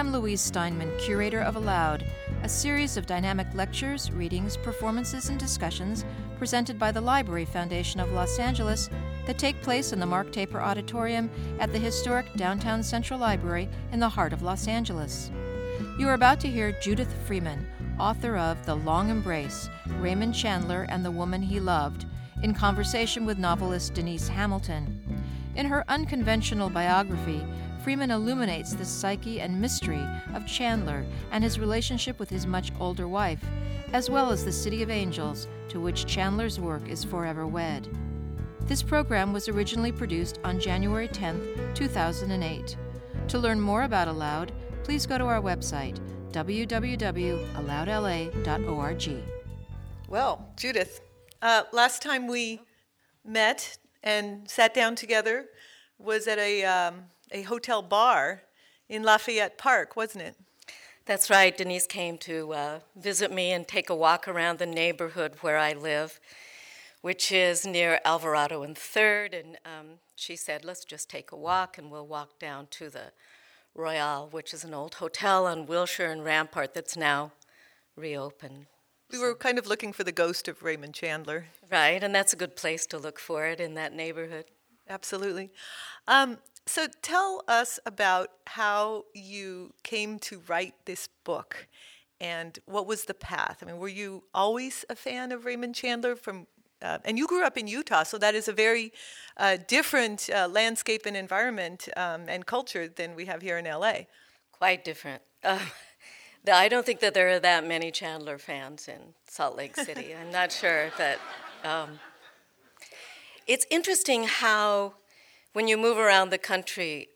I'm Louise Steinman, curator of Aloud, a series of dynamic lectures, readings, performances, and discussions presented by the Library Foundation of Los Angeles that take place in the Mark Taper Auditorium at the historic Downtown Central Library in the heart of Los Angeles. You are about to hear Judith Freeman, author of The Long Embrace, Raymond Chandler and the Woman He Loved, in conversation with novelist Denise Hamilton. In her unconventional biography, Freeman illuminates the psyche and mystery of Chandler and his relationship with his much older wife, as well as the City of Angels, to which Chandler's work is forever wed. This program was originally produced on January 10, 2008. To learn more about Aloud, please go to our website, www.aloudla.org. Well, Judith, last time we met and sat down together was at a hotel bar in Lafayette Park, wasn't it? That's right. Denise came to visit me and take a walk around the neighborhood where I live, which is near Alvarado and 3rd, and she said, let's just take a walk, and we'll walk down to the Royale, which is an old hotel on Wilshire and Rampart that's now reopened. We were kind of looking for the ghost of Raymond Chandler. Right, and that's a good place to look for it in that neighborhood. Absolutely. So tell us about how you came to write this book and what was the path? I mean, were you always a fan of Raymond Chandler and you grew up in Utah, so that is a very different landscape and environment and culture than we have here in LA. Quite different. I don't think that there are that many Chandler fans in Salt Lake City. I'm not sure that... It's interesting how, when you move around the country,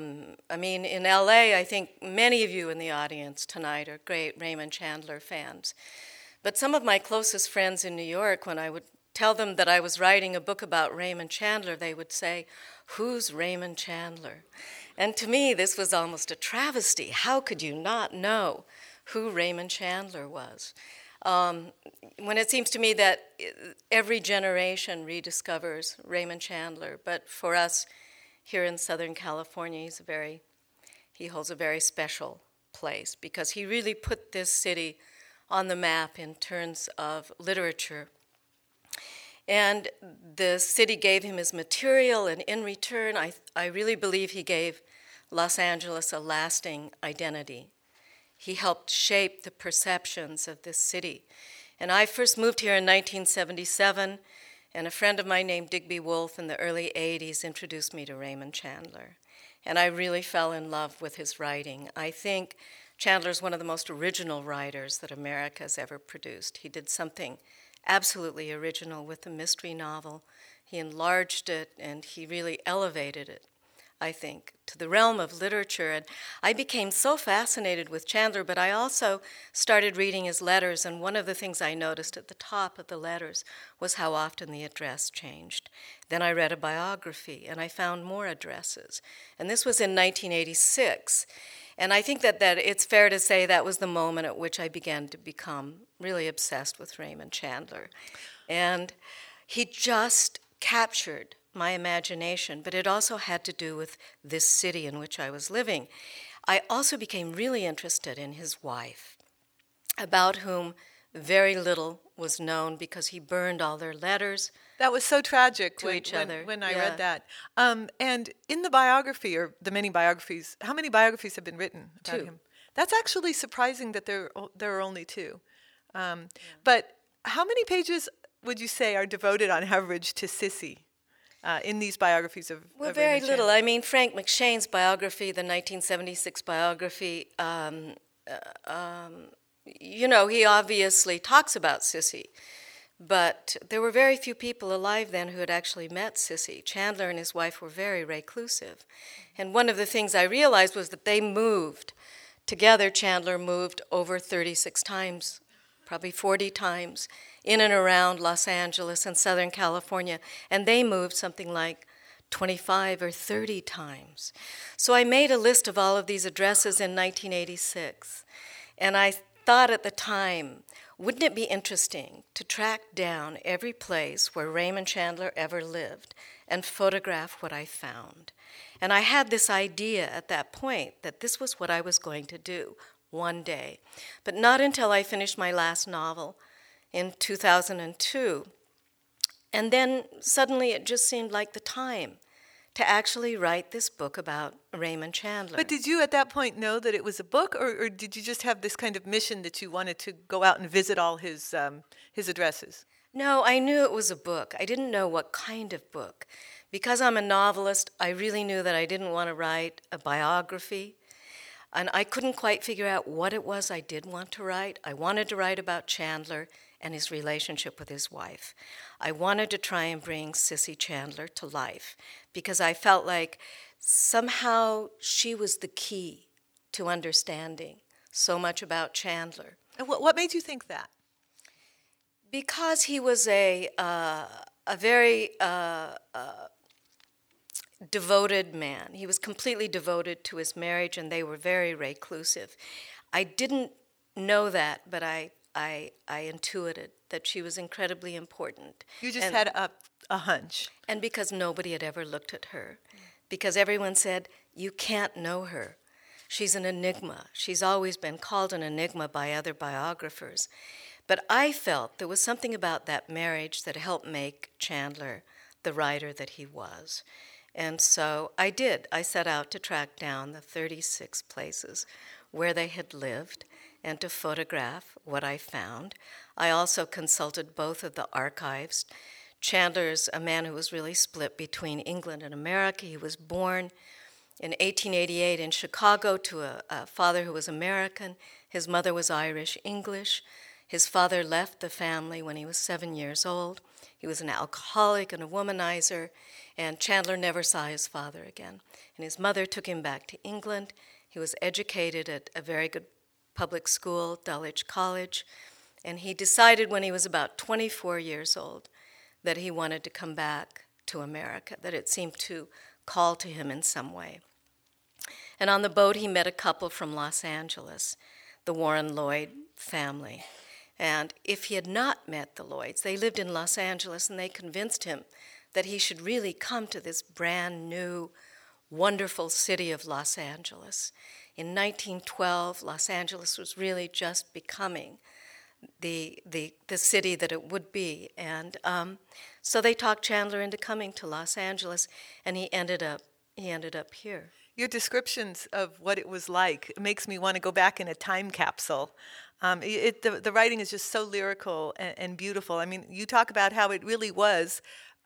in LA, I think many of you in the audience tonight are great Raymond Chandler fans. But some of my closest friends in New York, when I would tell them that I was writing a book about Raymond Chandler, they would say, "Who's Raymond Chandler?" And to me, this was almost a travesty. How could you not know who Raymond Chandler was? When it seems to me that every generation rediscovers Raymond Chandler, but for us here in Southern California, he holds a very special place because he really put this city on the map in terms of literature. And the city gave him his material, and in return, I really believe he gave Los Angeles a lasting identity. He helped shape the perceptions of this city. And I first moved here in 1977, and a friend of mine named Digby Wolfe in the early 80s introduced me to Raymond Chandler. And I really fell in love with his writing. I think Chandler's one of the most original writers that America has ever produced. He did something absolutely original with the mystery novel. He enlarged it, and he really elevated it, I think, to the realm of literature. And I became so fascinated with Chandler, but I also started reading his letters, and one of the things I noticed at the top of the letters was how often the address changed. Then I read a biography, and I found more addresses. And this was in 1986. And I think that it's fair to say that was the moment at which I began to become really obsessed with Raymond Chandler. And he just captured my imagination, but it also had to do with this city in which I was living. I also became really interested in his wife, about whom very little was known because he burned all their letters. That was so tragic to each other. When I read that. And in the biography, or the many biographies, how many biographies have been written about 2. him? That's actually surprising that there are only 2. But how many pages would you say are devoted on average to Sissy in these biographies of Well, of very Raymond little. Chandler? I mean, Frank McShane's biography, the 1976 biography, he obviously talks about Sissy, but there were very few people alive then who had actually met Sissy. Chandler and his wife were very reclusive. And one of the things I realized was that they moved together. Chandler moved over 36 times, probably 40 times, in and around Los Angeles and Southern California, and they moved something like 25 or 30 times. So I made a list of all of these addresses in 1986, and I thought at the time, wouldn't it be interesting to track down every place where Raymond Chandler ever lived and photograph what I found? And I had this idea at that point that this was what I was going to do one day. But not until I finished my last novel in 2002. And then suddenly it just seemed like the time to actually write this book about Raymond Chandler. But did you at that point know that it was a book, or did you just have this kind of mission that you wanted to go out and visit all his addresses? No, I knew it was a book. I didn't know what kind of book. Because I'm a novelist, I really knew that I didn't want to write a biography. And I couldn't quite figure out what it was I did want to write. I wanted to write about Chandler and his relationship with his wife. I wanted to try and bring Cissy Chandler to life because I felt like somehow she was the key to understanding so much about Chandler. And what made you think that? Because he was a very devoted man. He was completely devoted to his marriage, and they were very reclusive. I didn't know that, but I intuited that she was incredibly important. You just had a hunch. And because nobody had ever looked at her. Because everyone said, you can't know her. She's an enigma. She's always been called an enigma by other biographers. But I felt there was something about that marriage that helped make Chandler the writer that he was. And so I did. I set out to track down the 36 places where they had lived and to photograph what I found. I also consulted both of the archives. Chandler's a man who was really split between England and America. He was born in 1888 in Chicago to a father who was American. His mother was Irish-English. His father left the family when he was 7 years old. He was an alcoholic and a womanizer, and Chandler never saw his father again. And his mother took him back to England. He was educated at a very good public school, Dulwich College, and he decided when he was about 24 years old that he wanted to come back to America, that it seemed to call to him in some way. And on the boat he met a couple from Los Angeles, the Warren Lloyd family. And if he had not met the Lloyds, they lived in Los Angeles, and they convinced him that he should really come to this brand new, wonderful city of Los Angeles. In 1912, Los Angeles was really just becoming the city that it would be. And so they talked Chandler into coming to Los Angeles, and he ended up here. Your descriptions of what it was like makes me want to go back in a time capsule. The writing is just so lyrical and beautiful. I mean, you talk about how it really was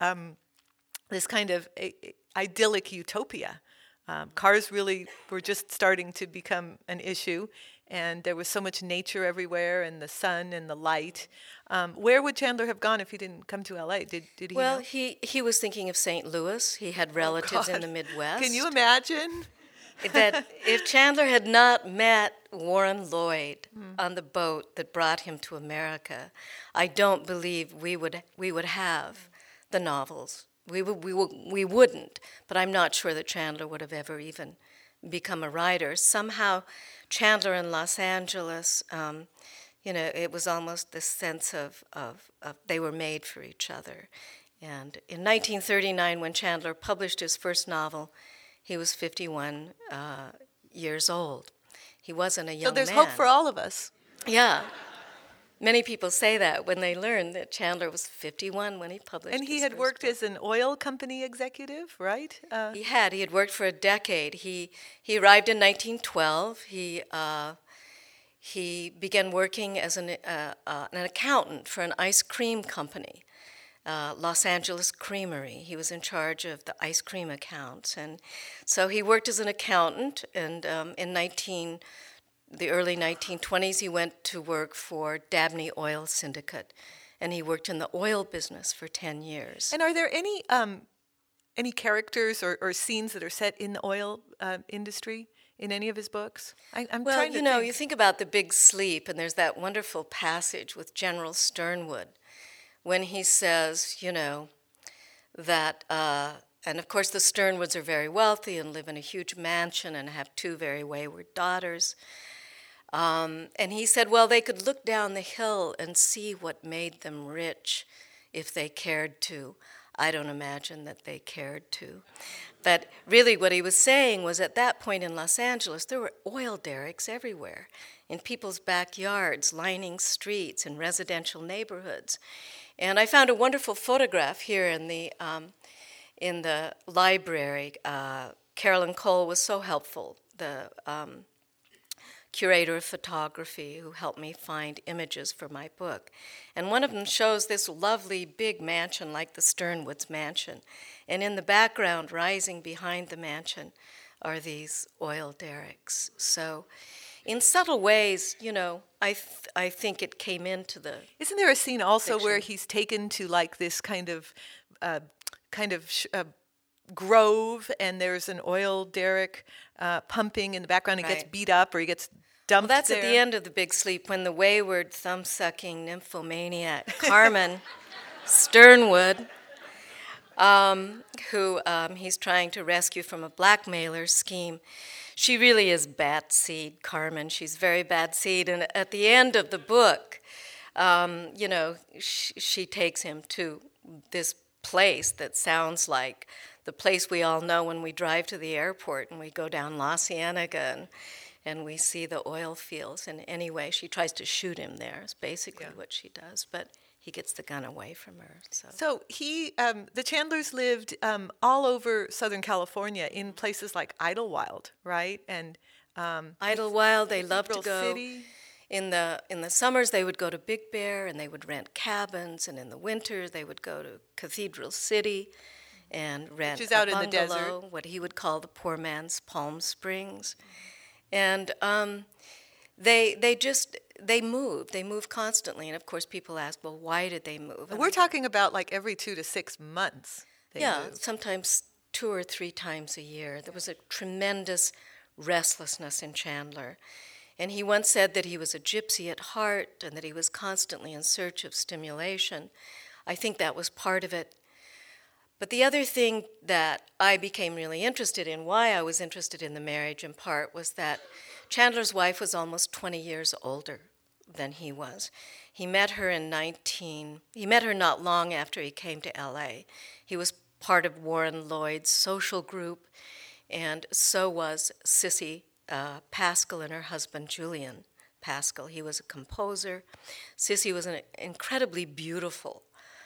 this kind of idyllic utopia. Cars really were just starting to become an issue, and there was so much nature everywhere, and the sun and the light. Where would Chandler have gone if he didn't come to L.A.? Did he? Well, know? he was thinking of St. Louis. He had relatives in the Midwest. Can you imagine? That if Chandler had not met Warren Lloyd on the boat that brought him to America, I don't believe we would have the novels. We wouldn't, but I'm not sure that Chandler would have ever even become a writer. Somehow, Chandler in Los Angeles, it was almost this sense of they were made for each other. And in 1939, when Chandler published his first novel, he was 51 years old. He wasn't a young man. So there's hope for all of us. Yeah. Many people say that when they learn that Chandler was 51 when he published his And he had first worked book. as an oil company executive, right? He had worked for a decade. He arrived in 1912. He began working as an accountant for an ice cream company, Los Angeles Creamery. He was in charge of the ice cream accounts. And so he worked as an accountant, and in the early 1920s, he went to work for Dabney Oil Syndicate, and he worked in the oil business for 10 years. And are there any characters or scenes that are set in the oil industry in any of his books? I'm well, trying to think. You think about The Big Sleep, and there's that wonderful passage with General Sternwood when he says, that, and of course the Sternwoods are very wealthy and live in a huge mansion and have 2 very wayward daughters. And he said, well, they could look down the hill and see what made them rich if they cared to. I don't imagine that they cared to. But really what he was saying was at that point in Los Angeles, there were oil derricks everywhere, in people's backyards, lining streets, in residential neighborhoods. And I found a wonderful photograph here in the library. Carolyn Cole was so helpful, the curator of photography who helped me find images for my book. And one of them shows this lovely big mansion like the Sternwoods mansion. And in the background, rising behind the mansion, are these oil derricks. So in subtle ways, I think it came into the Isn't there a scene also fiction. where he's taken to like this kind of grove, and there's an oil derrick pumping in the background? He gets Right. beat up, or he gets dumped Well, that's there. at the end of The Big Sleep, when the wayward, thumb-sucking nymphomaniac Carmen Sternwood, who he's trying to rescue from a blackmailer scheme, she really is bad seed, Carmen. She's very bad seed. And at the end of the book, she takes him to this place that sounds like the place we all know when we drive to the airport and we go down La Cienega and we see the oil fields. And anyway, she tries to shoot him there, is basically what she does. But he gets the gun away from her. So the Chandlers lived all over Southern California in places like Idlewild, right? And Idlewild, they love to Cathedral go. City. In the summers, they would go to Big Bear and they would rent cabins, and in the winter, they would go to Cathedral City and rent Which is out a in the bungalow, desert. what he would call the poor man's Palm Springs. And they move constantly. And of course, people ask, well, why did they move? We're talking about like every 2 to 6 months. They moved. Sometimes 2 or 3 times a year. There was a tremendous restlessness in Chandler. And he once said that he was a gypsy at heart and that he was constantly in search of stimulation. I think that was part of it. But the other thing that I became really interested in, why I was interested in the marriage in part, was that Chandler's wife was almost 20 years older than he was. He met her not long after he came to LA. He was part of Warren Lloyd's social group, and so was Sissy Pascal and her husband Julian Pascal. He was a composer. Sissy was an incredibly beautiful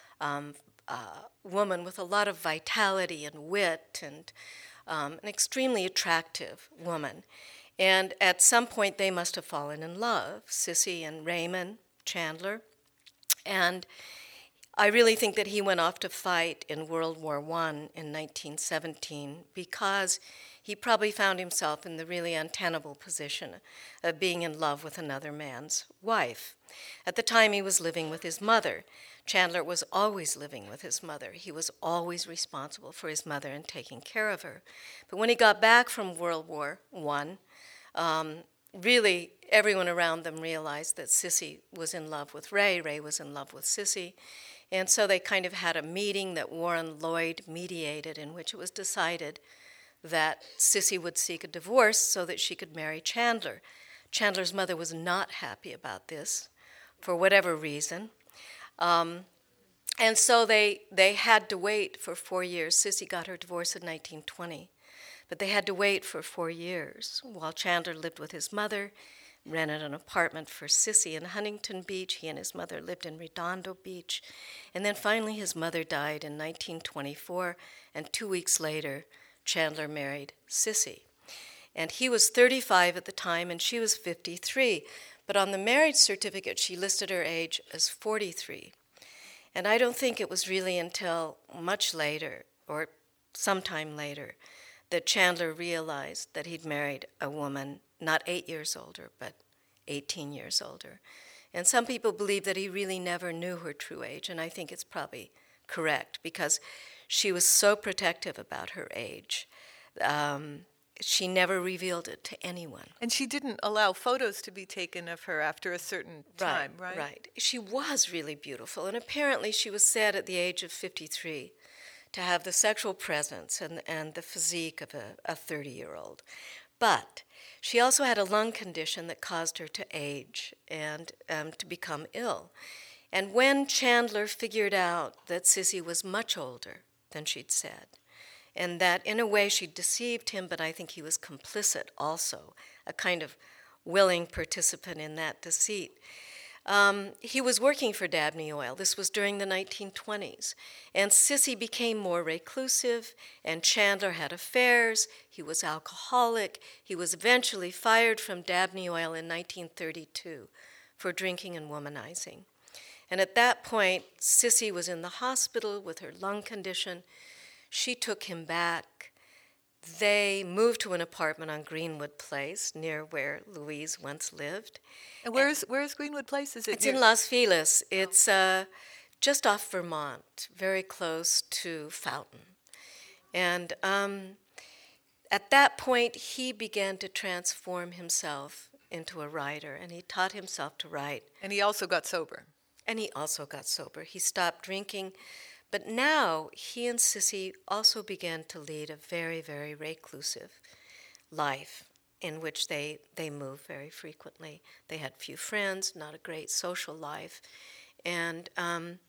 woman with a lot of vitality and wit, and an extremely attractive woman. And at some point they must have fallen in love, Sissy and Raymond Chandler. And I really think that he went off to fight in World War I in 1917 because he probably found himself in the really untenable position of being in love with another man's wife. At the time, he was living with his mother. Chandler was always living with his mother. He was always responsible for his mother and taking care of her. But when he got back from World War I, really everyone around them realized that Sissy was in love with Ray. Ray was in love with Sissy. And so they kind of had a meeting that Warren Lloyd mediated, in which it was decided that Sissy would seek a divorce so that she could marry Chandler. Chandler's mother was not happy about this for whatever reason. And so they had to wait for 4 years. Sissy got her divorce in 1920, but they had to wait for 4 years while Chandler lived with his mother, rented an apartment for Sissy in Huntington Beach. He and his mother lived in Redondo Beach. And then finally his mother died in 1924, and 2 weeks later, Chandler married Sissy. And he was 35 at the time, and she was 53. But on the marriage certificate, she listed her age as 43. And I don't think it was really until much later, or sometime later, that Chandler realized that he'd married a woman not 8 years older, but 18 years older. And some people believe that he really never knew her true age, and I think it's probably correct, because she was so protective about her age. She never revealed it to anyone. And she didn't allow photos to be taken of her after a certain time, right? Right. She was really beautiful, and apparently she was said at the age of 53 to have the sexual presence and the physique of a 30-year-old. But she also had a lung condition that caused her to age and to become ill. And when Chandler figured out that Sissy was much older than she'd said, and that in a way she deceived him, but I think he was complicit also, a kind of willing participant in that deceit. He was working for Dabney Oil. This was during the 1920s. And Sissy became more reclusive, and Chandler had affairs. He was alcoholic. He was eventually fired from Dabney Oil in 1932 for drinking and womanizing. And at that point, Sissy was in the hospital with her lung condition. She took him back. They moved to an apartment on Greenwood Place, near where Louise once lived. And where's Greenwood Place? Is it? It's in Las Feliz. It's just off Vermont, very close to Fountain. And at that point, he began to transform himself into a writer, and he taught himself to write. And he also got sober. He stopped drinking. But now he and Sissy also began to lead a very, very reclusive life in which they moved very frequently. They had few friends, not a great social life. And in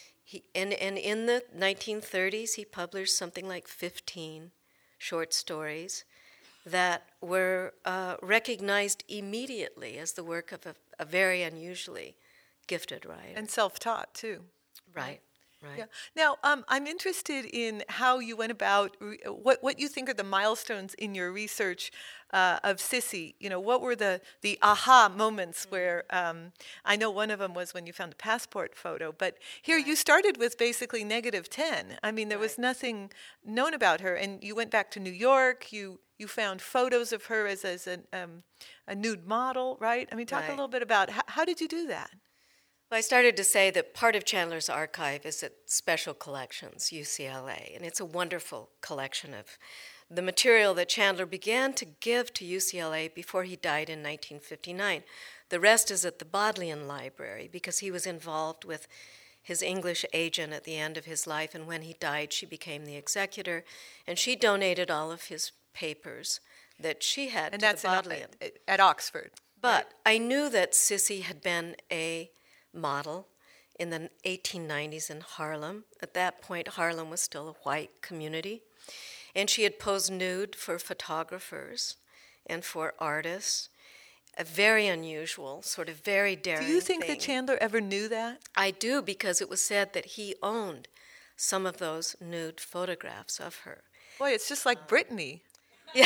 the 1930s, he published something like 15 short stories that were recognized immediately as the work of a very unusually gifted writer. And self-taught, too. Right. Right. Yeah. Now, I'm interested in how you went about, what you think are the milestones in your research of Sissy. You know, what were the aha moments where, I know one of them was when you found a passport photo, but here you started with basically -10. I mean, there was nothing known about her, and you went back to New York, you found photos of her as a nude model, right? I mean, talk a little bit about, how did you do that? Well, I started to say that part of Chandler's archive is at Special Collections, UCLA, and it's a wonderful collection of the material that Chandler began to give to UCLA before he died in 1959. The rest is at the Bodleian Library because he was involved with his English agent at the end of his life, and when he died, she became the executor, and she donated all of his papers that she had and to that's the Bodleian. At Oxford. But I knew that Sissy had been a model in the 1890s in Harlem. At that point, Harlem was still a white community. And she had posed nude for photographers and for artists. A very unusual, sort of very daring Do you think thing. that Chandler ever knew that? I do, because it was said that he owned some of those nude photographs of her. Boy, it's just like Britney. Yeah,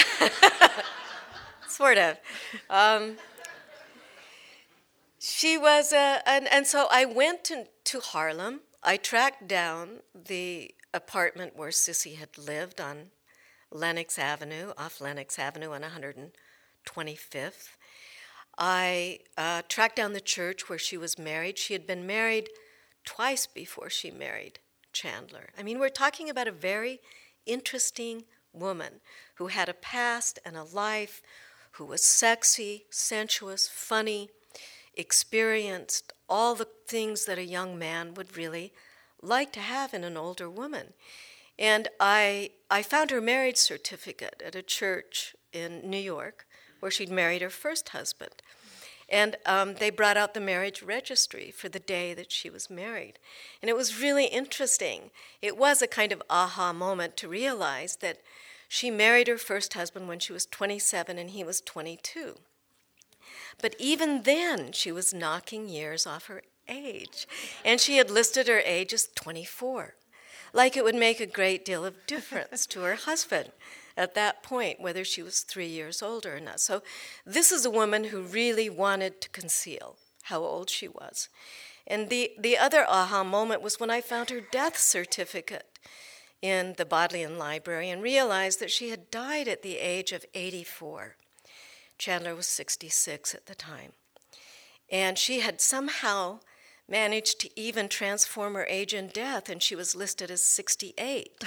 sort of. She was, and so I went to Harlem. I tracked down the apartment where Sissy had lived on Lenox Avenue, off Lenox Avenue on 125th. I tracked down the church where she was married. She had been married twice before she married Chandler. I mean, we're talking about a very interesting woman who had a past and a life, who was sexy, sensuous, funny, experienced all the things that a young man would really like to have in an older woman. And I found her marriage certificate at a church in New York where she'd married her first husband. And they brought out the marriage registry for the day that she was married. And it was really interesting. It was a kind of aha moment to realize that she married her first husband when she was 27 and he was 22. But even then, she was knocking years off her age. And she had listed her age as 24. Like it would make a great deal of difference to her husband at that point, whether she was 3 years older or not. So this is a woman who really wanted to conceal how old she was. And the other aha moment was when I found her death certificate in the Bodleian Library and realized that she had died at the age of 84. Chandler was 66 at the time. And she had somehow managed to even transform her age in death, and she was listed as 68.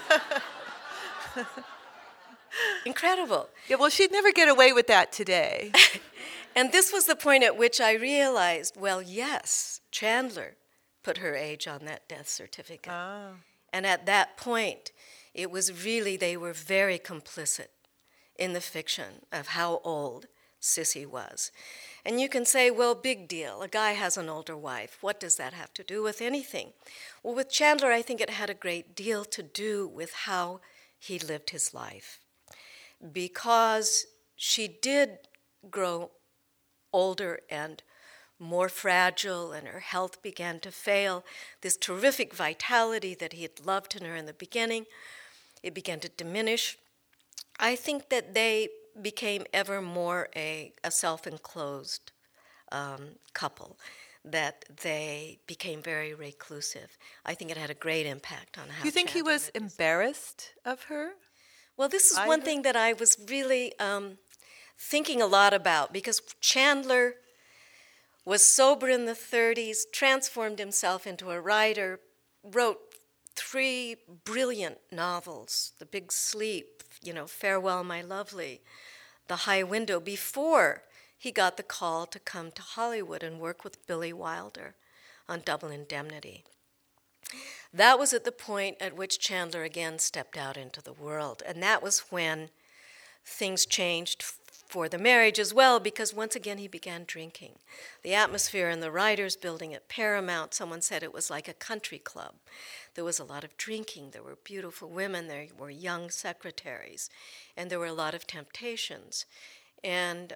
Incredible. Yeah, well, she'd never get away with that today. And this was the point at which I realized, well, yes, Chandler put her age on that death certificate. Ah. And at that point, it was really, they were very complicit in the fiction of how old Cissy was. And you can say, well, big deal. A guy has an older wife. What does that have to do with anything? Well, with Chandler, I think it had a great deal to do with how he lived his life. Because she did grow older and more fragile, and her health began to fail. This terrific vitality that he had loved in her in the beginning, it began to diminish. I think that they became ever more a self-enclosed couple, that they became very reclusive. I think it had a great impact on how. Do you think he was embarrassed of her? Well, this is one thing that I was really thinking a lot about, because Chandler was sober in the 30s, transformed himself into a writer, wrote 3 brilliant novels, The Big Sleep, Farewell, My Lovely, The High Window, before he got the call to come to Hollywood and work with Billy Wilder on Double Indemnity. That was at the point at which Chandler again stepped out into the world, and that was when things changed for the marriage as well, because once again he began drinking. The atmosphere in the writers' building at Paramount, someone said it was like a country club. There was a lot of drinking, there were beautiful women, there were young secretaries, and there were a lot of temptations. And,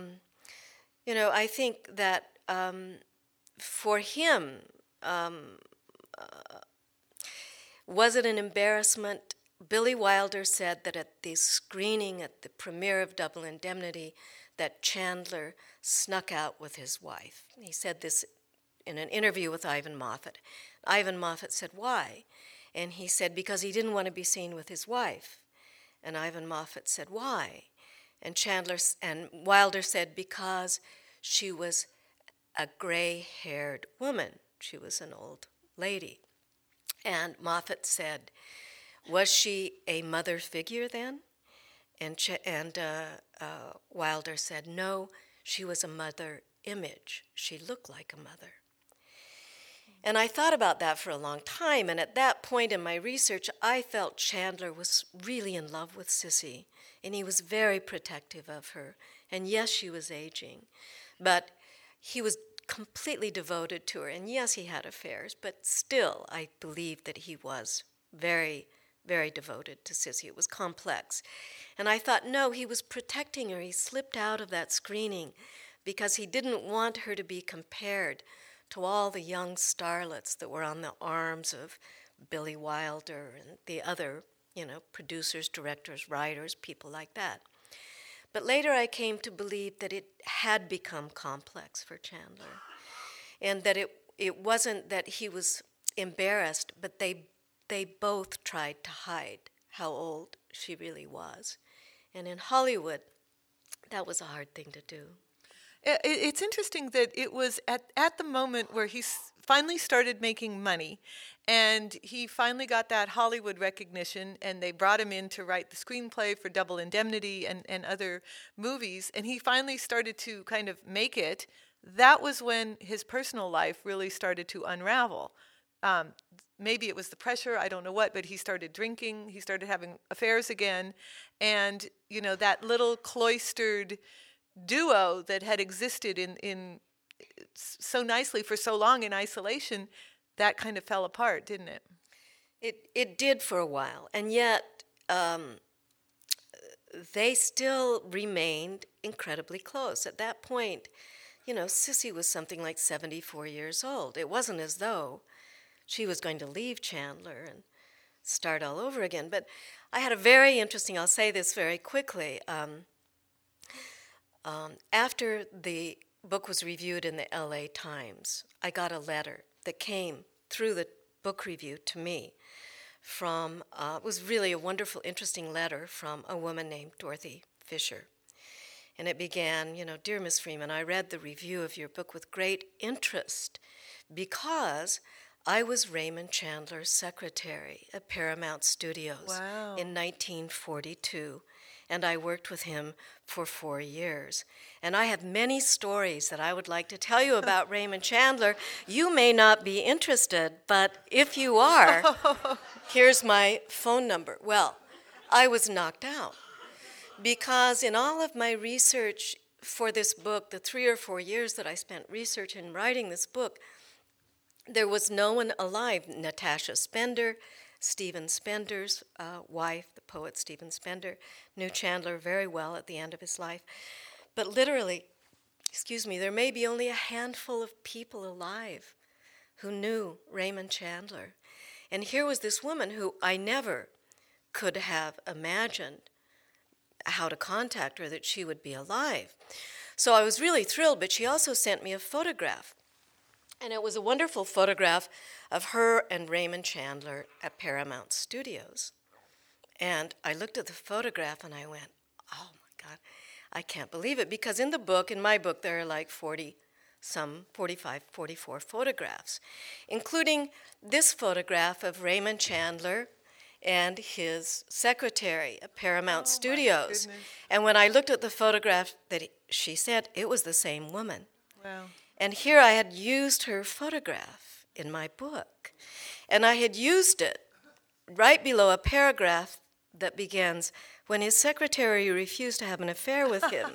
I think that for him, was it an embarrassment? Billy Wilder said that at the screening, at the premiere of Double Indemnity, that Chandler snuck out with his wife. He said this in an interview with Ivan Moffat. Ivan Moffat said, why? And he said, because he didn't want to be seen with his wife. And Ivan Moffat said, why? And Wilder said, because she was a gray-haired woman. She was an old lady. And Moffat said, was she a mother figure then? And Wilder said, no, she was a mother image. She looked like a mother. And I thought about that for a long time, and at that point in my research, I felt Chandler was really in love with Cissy, and he was very protective of her. And yes, she was aging, but he was completely devoted to her. And yes, he had affairs, but still, I believe that he was very, very devoted to Cissy. It was complex. And I thought, no, he was protecting her. He slipped out of that screening because he didn't want her to be compared to all the young starlets that were on the arms of Billy Wilder and the other, producers, directors, writers, people like that. But later I came to believe that it had become complex for Chandler, and that it wasn't that he was embarrassed, but they both tried to hide how old she really was. And in Hollywood, that was a hard thing to do. It's interesting that it was at the moment where he finally started making money, and he finally got that Hollywood recognition, and they brought him in to write the screenplay for Double Indemnity and other movies, and he finally started to kind of make it. That was when his personal life really started to unravel. Maybe it was the pressure, I don't know what, but he started drinking, he started having affairs again, and that little cloistered duo that had existed in so nicely for so long in isolation, that kind of fell apart, didn't it? It did for a while, and yet they still remained incredibly close. At that point, Cissy was something like 74 years old. It wasn't as though she was going to leave Chandler and start all over again. But I had a very interesting, I'll say this very quickly, after the book was reviewed in the LA Times, I got a letter that came through the book review to me from, it was really a wonderful, interesting letter from a woman named Dorothy Fisher. And it began, Dear Miss Freeman, I read the review of your book with great interest because I was Raymond Chandler's secretary at Paramount Studios in 1942. And I worked with him for 4 years. And I have many stories that I would like to tell you about Raymond Chandler. You may not be interested, but if you are, here's my phone number. Well, I was knocked out because in all of my research for this book, the 3 or 4 years that I spent researching and writing this book, there was no one alive. Natasha Spender, Stephen Spender's wife, the poet Stephen Spender, knew Chandler very well at the end of his life. But literally, there may be only a handful of people alive who knew Raymond Chandler. And here was this woman who I never could have imagined how to contact her, that she would be alive. So I was really thrilled, but she also sent me a photograph. And it was a wonderful photograph of her and Raymond Chandler at Paramount Studios. And I looked at the photograph and I went, oh my God, I can't believe it. Because in my book, there are like 45, 44 photographs, including this photograph of Raymond Chandler and his secretary at Paramount Studios. And when I looked at the photograph that she said, it was the same woman. Wow. And here I had used her photograph in my book. And I had used it right below a paragraph that begins, when his secretary refused to have an affair with him,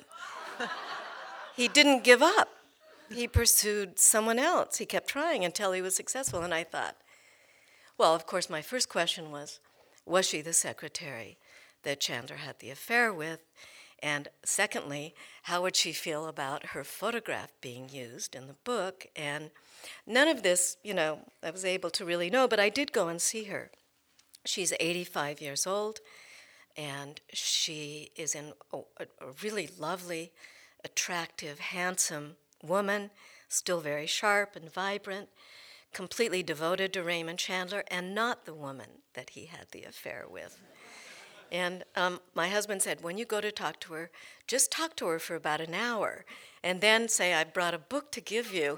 he didn't give up. He pursued someone else. He kept trying until he was successful. And I thought, well, of course, my first question was she the secretary that Chandler had the affair with? And secondly, how would she feel about her photograph being used in the book? And none of this, I was able to really know, but I did go and see her. She's 85 years old, and she is a really lovely, attractive, handsome woman, still very sharp and vibrant, completely devoted to Raymond Chandler, and not the woman that he had the affair with. And my husband said, when you go to talk to her, just talk to her for about an hour, and then say, I brought a book to give you.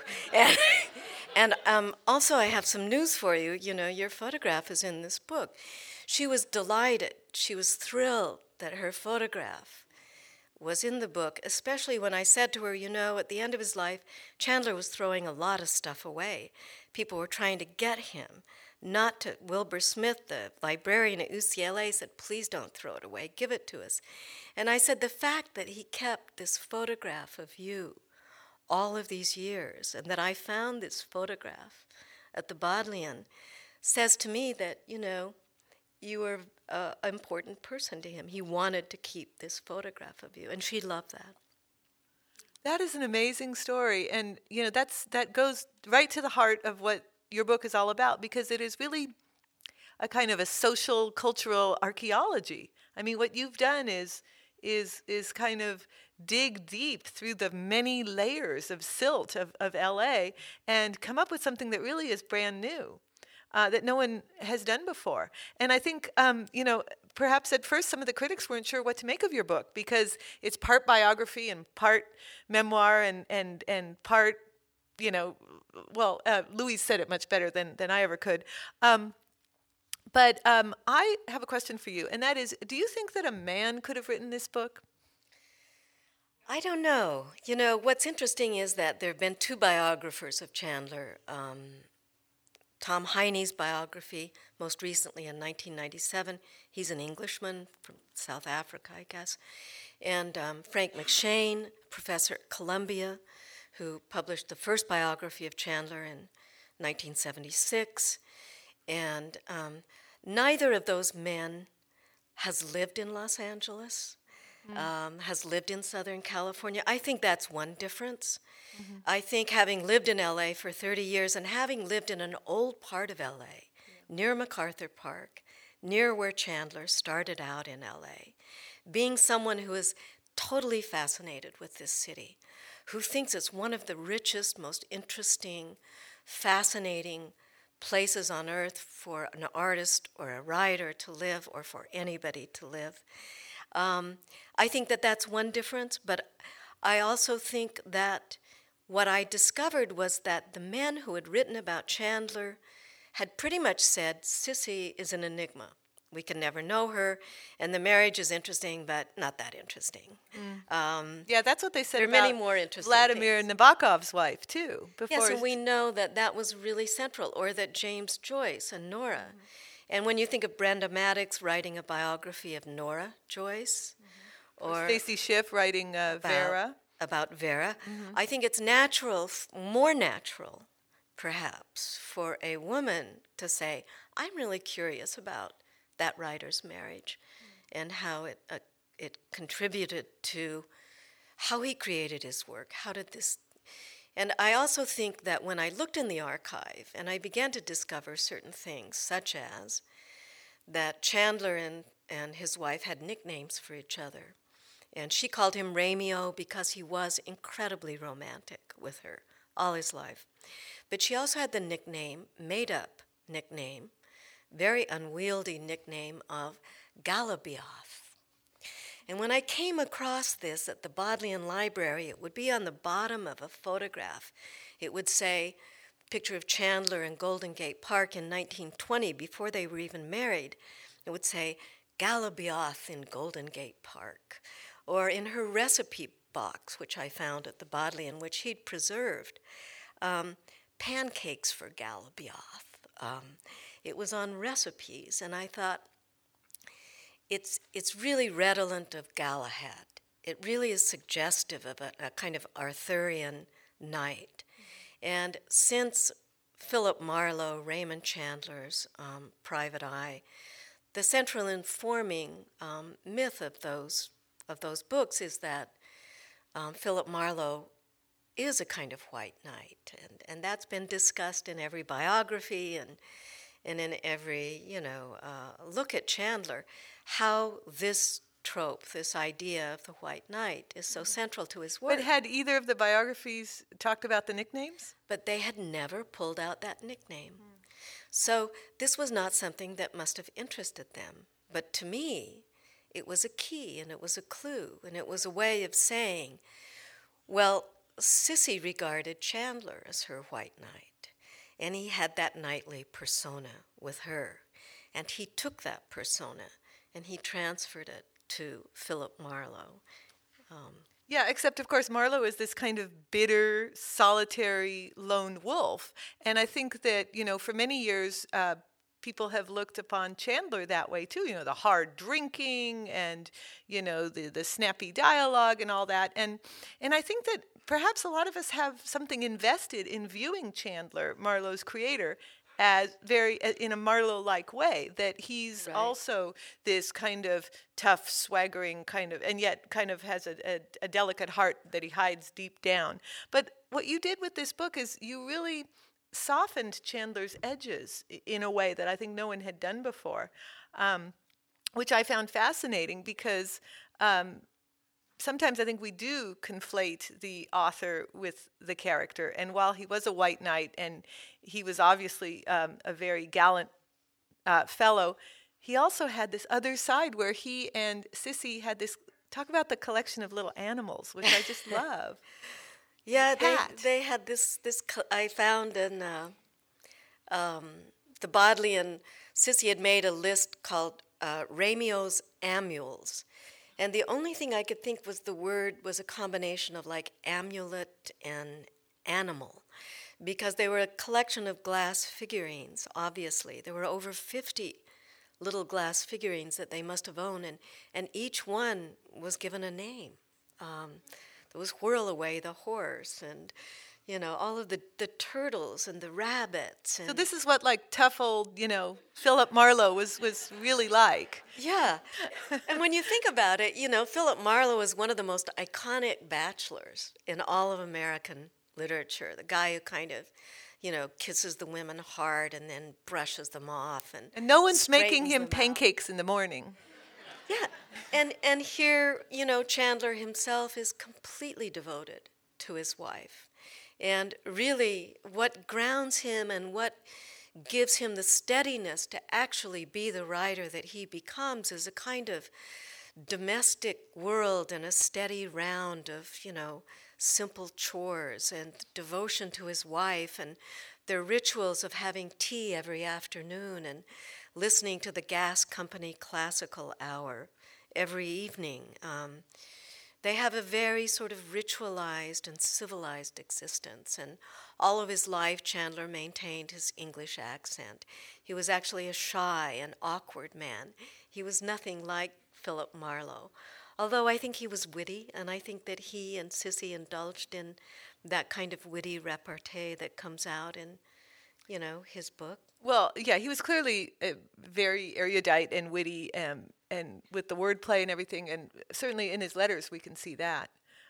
And also, I have some news for you. Your photograph is in this book. She was delighted. She was thrilled that her photograph was in the book, especially when I said to her, at the end of his life, Chandler was throwing a lot of stuff away. People were trying to get him. Not to Wilbur Smith, the librarian at UCLA, said, please don't throw it away, give it to us. And I said, the fact that he kept this photograph of you all of these years, and that I found this photograph at the Bodleian, says to me that, you were an important person to him. He wanted to keep this photograph of you, and she loved that. That is an amazing story, and that goes right to the heart of what your book is all about, because it is really a kind of a social, cultural archaeology. I mean, what you've done is kind of dig deep through the many layers of silt of LA and come up with something that really is brand new, that no one has done before. And I think, perhaps at first some of the critics weren't sure what to make of your book, because it's part biography and part memoir and part, Louise said it much better than I ever could. But I have a question for you, and that is, do you think that a man could have written this book? I don't know. What's interesting is that there have been 2 biographers of Chandler. Tom Heine's biography, most recently in 1997. He's an Englishman from South Africa, I guess. And Frank McShane, professor at Columbia, who published the first biography of Chandler in 1976. And neither of those men has lived in Los Angeles, has lived in Southern California. I think that's one difference. Mm-hmm. I think having lived in LA for 30 years and having lived in an old part of LA, near MacArthur Park, near where Chandler started out in LA, being someone who is totally fascinated with this city, who thinks it's one of the richest, most interesting, fascinating places on earth for an artist or a writer to live, or for anybody to live. I think that that's one difference, but I also think that what I discovered was that the men who had written about Chandler had pretty much said, Sissy is an enigma. We can never know her, and the marriage is interesting, but not that interesting. Yeah, that's what they said there are about many more interesting Vladimir things. Nabokov's wife, too. Yes, and we know that was really central, or that James Joyce and Nora. And when you think of Brenda Maddox writing a biography of Nora Joyce, or Stacy Schiff writing Vera. about Vera. I think it's natural, more natural, perhaps, for a woman to say, I'm really curious about that writer's marriage and how it contributed to how he created his work. How did this... And I also think that when I looked in the archive and I began to discover certain things, such as that Chandler and his wife had nicknames for each other. And she called him Romeo because he was incredibly romantic with her all his life. But she also had the nickname, made-up nickname, very unwieldy nickname of Galabioth. And when I came across this at the Bodleian Library, it would be on the bottom of a photograph. It would say, picture of Chandler in Golden Gate Park in 1920, before they were even married. It would say, Galabioth in Golden Gate Park. Or in her recipe box, which I found at the Bodleian, which he'd preserved, pancakes for Galabioth. It was on recipes, and I thought, it's really redolent of Galahad. It really is suggestive of a kind of Arthurian knight. And since Philip Marlowe, Raymond Chandler's Private Eye, the central informing myth of those books is that Philip Marlowe is a kind of white knight, and that's been discussed in every biography and in every look at Chandler, how this trope, this idea of the white knight, is so central to his work. But had either of the biographies talked about the nicknames? But they had never pulled out that nickname. So this was not something that must have interested them. But to me, it was a key and it was a clue and it was a way of saying, well, Sissy regarded Chandler as her white knight, and he had that knightly persona with her. And he took that persona and he transferred it to Philip Marlowe. Yeah, except, of course, Marlowe is this kind of bitter, solitary lone wolf. And I think that, for many years, people have looked upon Chandler that way, too. The hard drinking and, the snappy dialogue and all that. And I think that perhaps a lot of us have something invested in viewing Chandler, Marlowe's creator, as very in a Marlowe-like way, that he's right. Also this kind of tough, swaggering kind of, and yet kind of has a delicate heart that he hides deep down. But what you did with this book is you really softened Chandler's edges in a way that I think no one had done before, which I found fascinating because sometimes I think we do conflate the author with the character. And while he was a white knight and he was obviously a very gallant fellow, he also had this other side where he and Sissy had this, talk about the collection of little animals, which I just love. Yeah, they had this I found in the Bodleian, Sissy had made a list called Romeo's Amules. And the only thing I could think was the word was a combination of like amulet and animal, because they were a collection of glass figurines, obviously. There were over 50 little glass figurines that they must have owned, and each one was given a name. There was Whirlaway the horse, and all of the turtles and the rabbits. And so this is what like tough old, Philip Marlowe was really like. Yeah. And when you think about it, Philip Marlowe is one of the most iconic bachelors in all of American literature. The guy who kind of, kisses the women hard and then brushes them off. And no one's making him pancakes in the morning. Yeah. And here, Chandler himself is completely devoted to his wife. And really, what grounds him and what gives him the steadiness to actually be the writer that he becomes is a kind of domestic world and a steady round of, simple chores and devotion to his wife and their rituals of having tea every afternoon and listening to the gas company classical hour every evening. They have a very sort of ritualized and civilized existence, and all of his life Chandler maintained his English accent. He was actually a shy and awkward man. He was nothing like Philip Marlowe. Although I think he was witty, and I think that he and Cissy indulged in that kind of witty repartee that comes out in, his book. Well, yeah, he was clearly very erudite and witty, and with the wordplay and everything, and certainly in his letters we can see that.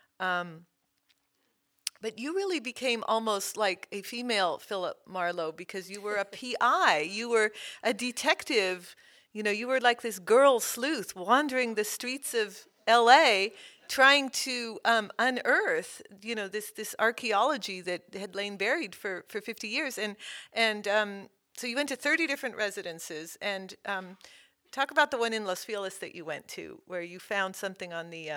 But you really became almost like a female Philip Marlowe because you were a PI. You were a detective. You were like this girl sleuth wandering the streets of L.A. trying to unearth, this archaeology that had lain buried for 50 years. And so you went to 30 different residences. And talk about the one in Los Feliz that you went to, where you found something on the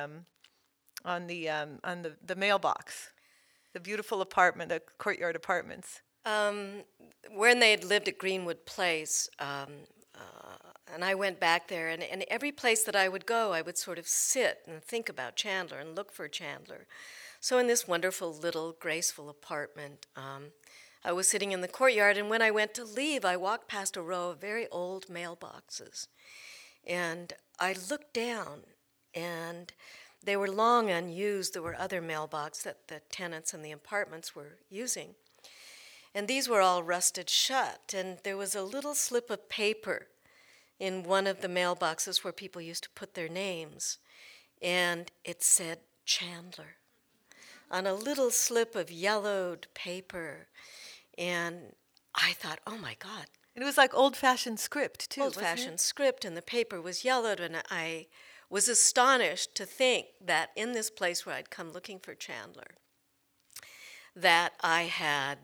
mailbox. The beautiful apartment, the Courtyard Apartments. When they had lived at Greenwood Place, and I went back there, and every place that I would go, I would sort of sit and think about Chandler and look for Chandler. So in this wonderful little graceful apartment, I was sitting in the courtyard, and when I went to leave, I walked past a row of very old mailboxes. And I looked down, and they were long unused. There were other mailboxes that the tenants in the apartments were using. And these were all rusted shut. And there was a little slip of paper in one of the mailboxes where people used to put their names. And it said Chandler on a little slip of yellowed paper. And I thought, oh my God. And it was like old-fashioned script, too, Old-fashioned script, and the paper was yellowed, and I was astonished to think that in this place where I'd come looking for Chandler, that I had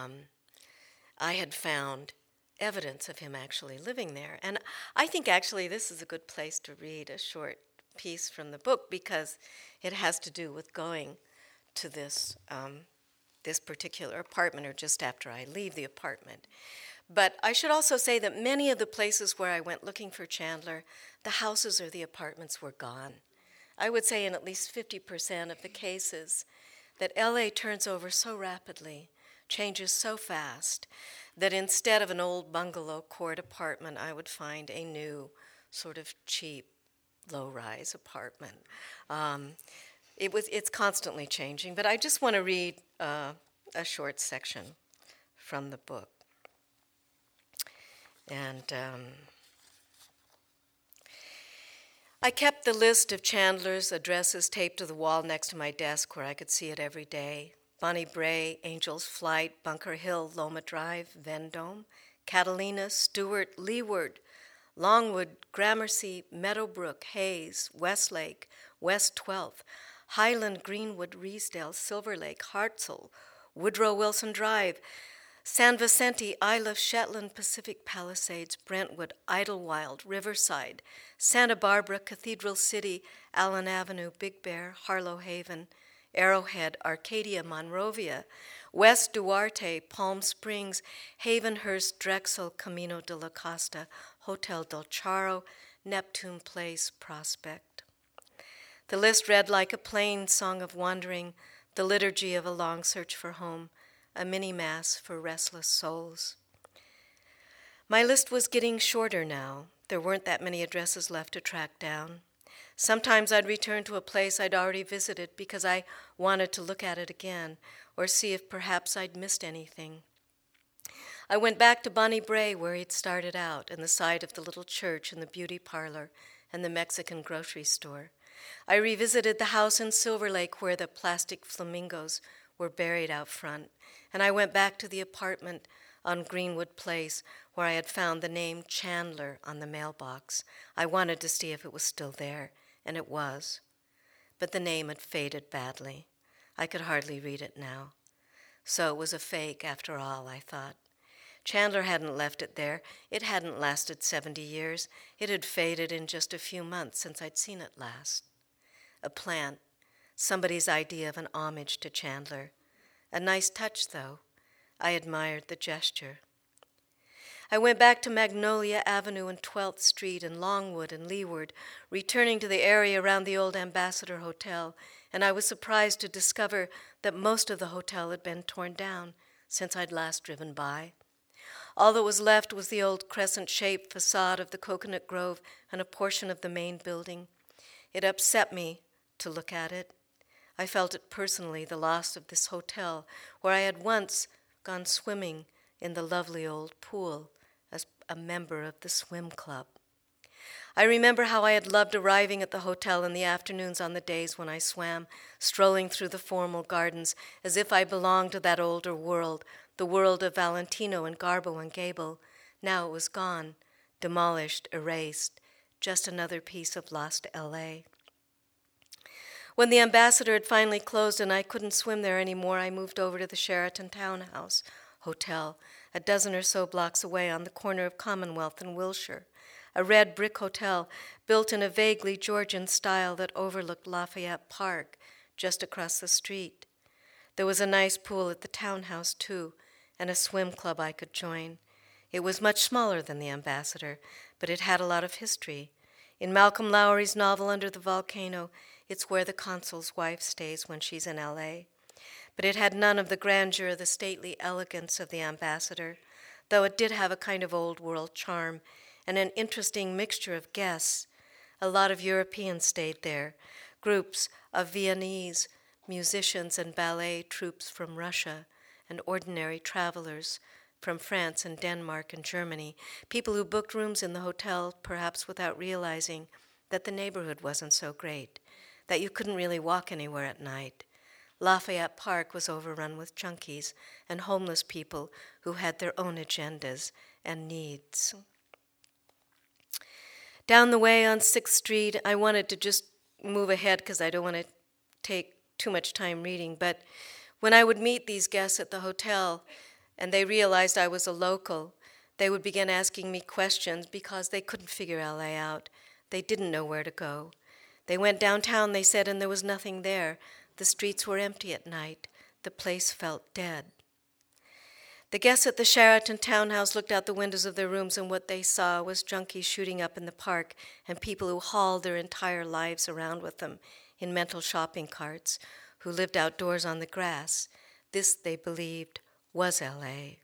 found evidence of him actually living there. And I think actually this is a good place to read a short piece from the book because it has to do with going to this particular apartment or just after I leave the apartment. But I should also say that many of the places where I went looking for Chandler, the houses or the apartments were gone. I would say in at least 50% of the cases that LA turns over so rapidly, changes so fast, that instead of an old bungalow court apartment, I would find a new sort of cheap, low-rise apartment. It's constantly changing, but I just want to read a short section from the book. And I kept the list of Chandler's addresses taped to the wall next to my desk where I could see it every day. Bonnie Brae, Angel's Flight, Bunker Hill, Loma Drive, Vendome, Catalina, Stewart, Leeward, Longwood, Gramercy, Meadowbrook, Hayes, Westlake, West 12th, Highland, Greenwood, Riesdale, Silver Lake, Hartselle, Woodrow Wilson Drive, San Vicente, Isle of Shetland, Pacific Palisades, Brentwood, Idlewild, Riverside, Santa Barbara, Cathedral City, Allen Avenue, Big Bear, Harlow Haven, Arrowhead, Arcadia, Monrovia, West Duarte, Palm Springs, Havenhurst, Drexel, Camino de la Costa, Hotel Del Charro, Neptune Place, Prospect. The list read like a plain song of wandering, the liturgy of a long search for home, a mini-mass for restless souls. My list was getting shorter now. There weren't that many addresses left to track down. Sometimes I'd return to a place I'd already visited because I wanted to look at it again or see if perhaps I'd missed anything. I went back to Bonnie Brae where he'd started out, in the side of the little church and the beauty parlor and the Mexican grocery store. I revisited the house in Silver Lake where the plastic flamingos were buried out front, and I went back to the apartment on Greenwood Place where I had found the name Chandler on the mailbox. I wanted to see if it was still there, and it was. But the name had faded badly. I could hardly read it now. So it was a fake after all, I thought. Chandler hadn't left it there. It hadn't lasted 70 years. It had faded in just a few months since I'd seen it last. A plant, somebody's idea of an homage to Chandler. A nice touch, though. I admired the gesture. I went back to Magnolia Avenue and 12th Street and Longwood and Leeward, returning to the area around the old Ambassador Hotel, and I was surprised to discover that most of the hotel had been torn down since I'd last driven by. All that was left was the old crescent-shaped facade of the Coconut Grove and a portion of the main building. It upset me to look at it. I felt it personally, the loss of this hotel, where I had once gone swimming in the lovely old pool as a member of the swim club. I remember how I had loved arriving at the hotel in the afternoons on the days when I swam, strolling through the formal gardens as if I belonged to that older world, the world of Valentino and Garbo and Gable. Now it was gone, demolished, erased, just another piece of lost L.A. When the Ambassador had finally closed and I couldn't swim there anymore, I moved over to the Sheraton Townhouse Hotel, a dozen or so blocks away on the corner of Commonwealth and Wilshire, a red brick hotel built in a vaguely Georgian style that overlooked Lafayette Park just across the street. There was a nice pool at the townhouse, too, and a swim club I could join. It was much smaller than the Ambassador, but it had a lot of history. In Malcolm Lowry's novel Under the Volcano, it's where the consul's wife stays when she's in L.A. But it had none of the grandeur or the stately elegance of the Ambassador, though it did have a kind of old-world charm and an interesting mixture of guests. A lot of Europeans stayed there, groups of Viennese musicians and ballet troupes from Russia, and ordinary travelers from France and Denmark and Germany, people who booked rooms in the hotel perhaps without realizing that the neighborhood wasn't so great, that you couldn't really walk anywhere at night. Lafayette Park was overrun with junkies and homeless people who had their own agendas and needs. Down the way on 6th Street, I wanted to just move ahead because I don't want to take too much time reading, but when I would meet these guests at the hotel and they realized I was a local, they would begin asking me questions because they couldn't figure LA out. They didn't know where to go. They went downtown, they said, and there was nothing there. The streets were empty at night. The place felt dead. The guests at the Sheraton Townhouse looked out the windows of their rooms, and what they saw was junkies shooting up in the park and people who hauled their entire lives around with them in mental shopping carts, who lived outdoors on the grass. This, they believed, was L.A.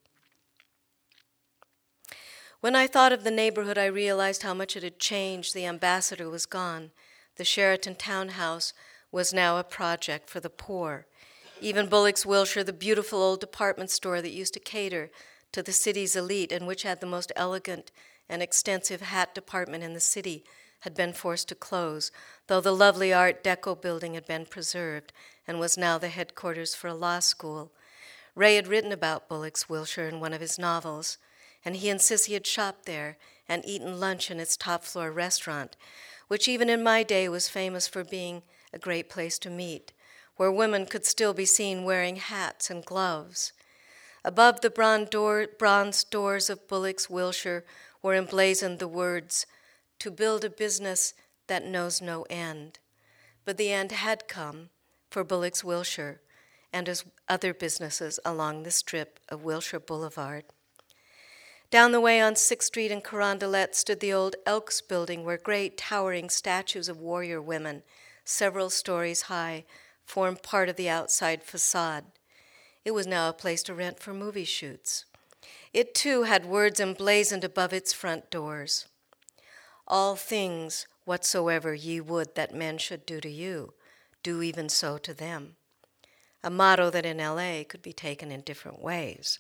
When I thought of the neighborhood, I realized how much it had changed. The Ambassador was gone. The Sheraton Townhouse was now a project for the poor. Even Bullock's Wilshire, the beautiful old department store that used to cater to the city's elite and which had the most elegant and extensive hat department in the city, had been forced to close, though the lovely Art Deco building had been preserved and was now the headquarters for a law school. Ray had written about Bullock's Wilshire in one of his novels, and he and Sissy had shopped there and eaten lunch in its top-floor restaurant, which even in my day was famous for being a great place to meet, where women could still be seen wearing hats and gloves. Above the bronze doors of Bullock's Wilshire were emblazoned the words, "To build a business that knows no end." But the end had come for Bullock's Wilshire and as other businesses along the strip of Wilshire Boulevard. Down the way on 6th Street in Carondelet stood the old Elks building, where great towering statues of warrior women, several stories high, formed part of the outside facade. It was now a place to rent for movie shoots. It, too, had words emblazoned above its front doors. "All things whatsoever ye would that men should do to you, do even so to them." A motto that in L.A. could be taken in different ways.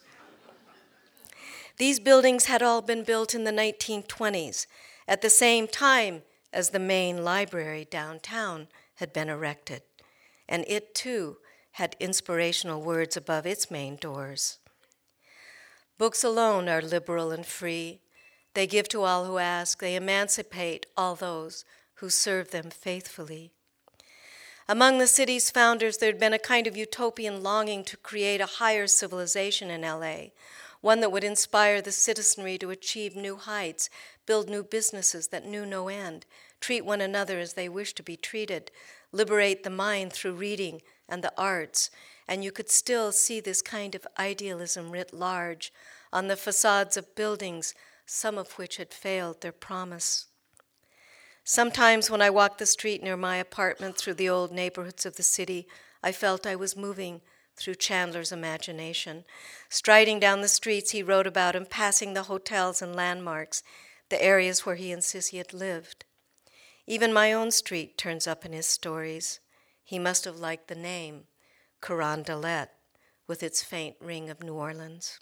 These buildings had all been built in the 1920s, at the same time as the main library downtown had been erected, and it, too, had inspirational words above its main doors. Books alone are liberal and free. They give to all who ask. They emancipate all those who serve them faithfully. Among the city's founders, there had been a kind of utopian longing to create a higher civilization in L.A., one that would inspire the citizenry to achieve new heights, build new businesses that knew no end, treat one another as they wished to be treated, liberate the mind through reading and the arts, and you could still see this kind of idealism writ large on the facades of buildings, some of which had failed their promise. Sometimes when I walked the street near my apartment through the old neighborhoods of the city, I felt I was moving through Chandler's imagination. Striding down the streets he wrote about and passing the hotels and landmarks, the areas where he and Sissy had lived. Even my own street turns up in his stories. He must have liked the name, Carondelet, with its faint ring of New Orleans.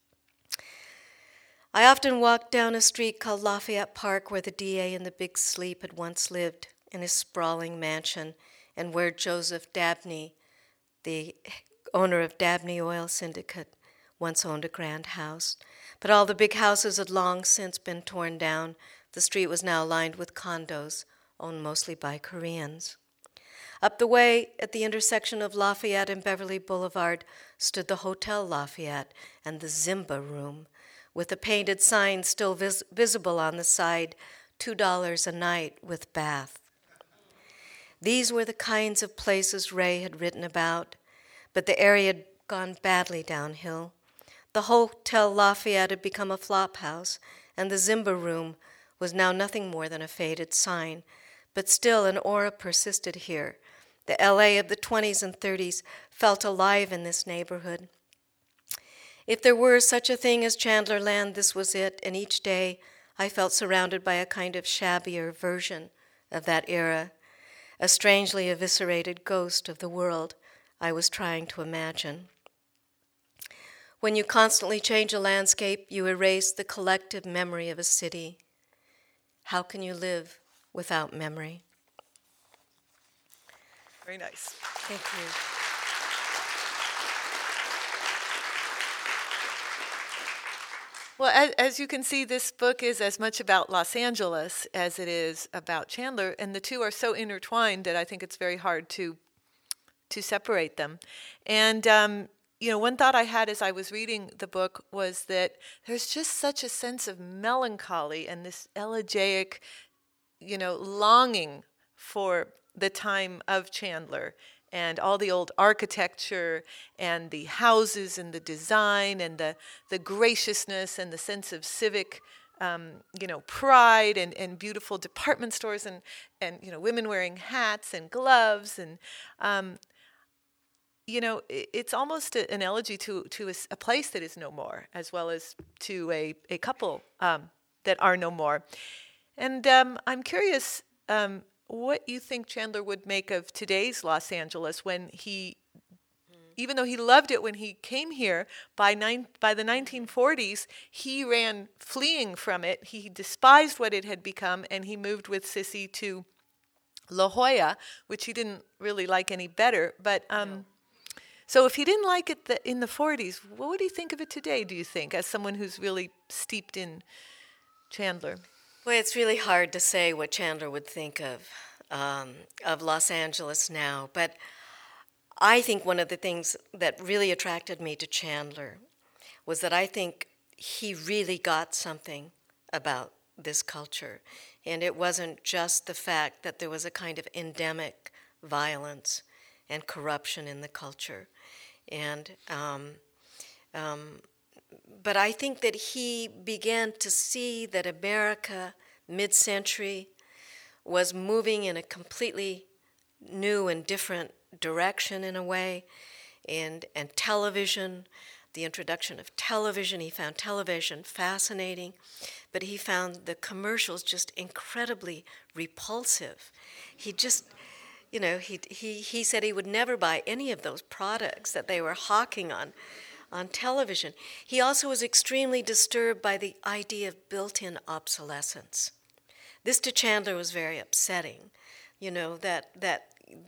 I often walked down a street called Lafayette Park where the DA in the Big Sleep had once lived in his sprawling mansion, and where Joseph Dabney, the owner of Dabney Oil Syndicate, once owned a grand house. But all the big houses had long since been torn down. The street was now lined with condos, owned mostly by Koreans. Up the way, at the intersection of Lafayette and Beverly Boulevard, stood the Hotel Lafayette and the Zimba Room, with a painted sign still visible on the side, $2 a night with bath. These were the kinds of places Ray had written about, but the area had gone badly downhill. The Hotel Lafayette had become a flop house, and the Zimba Room was now nothing more than a faded sign, but still an aura persisted here. The LA of the 20s and 30s felt alive in this neighborhood. If there were such a thing as Chandlerland, this was it, and each day I felt surrounded by a kind of shabbier version of that era, a strangely eviscerated ghost of the world I was trying to imagine. When you constantly change a landscape, you erase the collective memory of a city. How can you live without memory? Very nice. Thank you. Well, as you can see, this book is as much about Los Angeles as it is about Chandler, and the two are so intertwined that I think it's very hard to separate them. And one thought I had as I was reading the book was that there's just such a sense of melancholy and this elegiac, longing for the time of Chandler and all the old architecture and the houses and the design and the graciousness and the sense of civic, pride and beautiful department stores and women wearing hats and gloves and, it's almost an elegy to a place that is no more, as well as to a couple that are no more. And I'm curious what you think Chandler would make of today's Los Angeles when even though he loved it when he came here, by the 1940s, he ran fleeing from it. He despised what it had become, and he moved with Sissy to La Jolla, which he didn't really like any better. But so if he didn't like it in the 40s, what would he think of it today, do you think, as someone who's really steeped in Chandler? Well, it's really hard to say what Chandler would think of Los Angeles now, but I think one of the things that really attracted me to Chandler was that I think he really got something about this culture, and it wasn't just the fact that there was a kind of endemic violence and corruption in the culture, and but I think that he began to see that America, mid-century, was moving in a completely new and different direction in a way, and television, the introduction of television, he found television fascinating, but he found the commercials just incredibly repulsive. He just, he said he would never buy any of those products that they were hawking on television. He also was extremely disturbed by the idea of built-in obsolescence. This to Chandler was very upsetting, that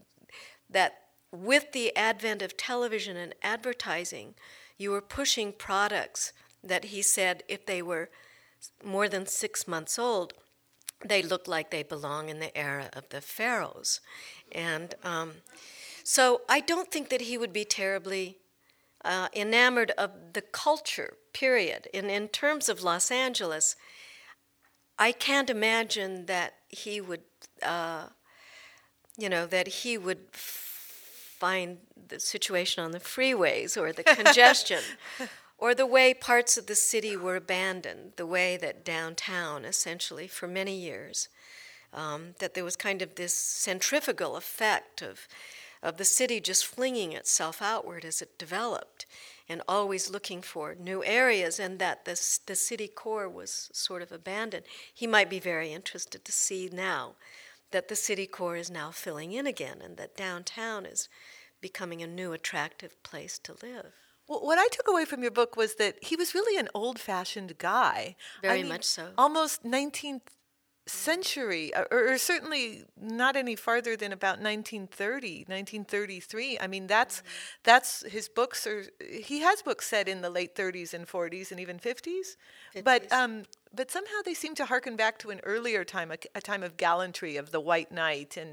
with the advent of television and advertising, you were pushing products that he said if they were more than 6 months old, they looked like they belong in the era of the pharaohs. And so I don't think that he would be terribly enamored of the culture, period. In terms of Los Angeles, I can't imagine that he would, find the situation on the freeways or the congestion or the way parts of the city were abandoned, the way that downtown, essentially, for many years, that there was kind of this centrifugal effect of the city just flinging itself outward as it developed and always looking for new areas, and that the city core was sort of abandoned. He might be very interested to see now that the city core is now filling in again, and that downtown is becoming a new attractive place to live. Well, what I took away from your book was that he was really an old-fashioned guy. Very much so. Almost 19th century, or certainly not any farther than about 1930, 1933. I mean, that's his books he has books set in the late 30s and 40s and even 50s. But somehow they seem to harken back to an earlier time, a time of gallantry, of the White Knight. And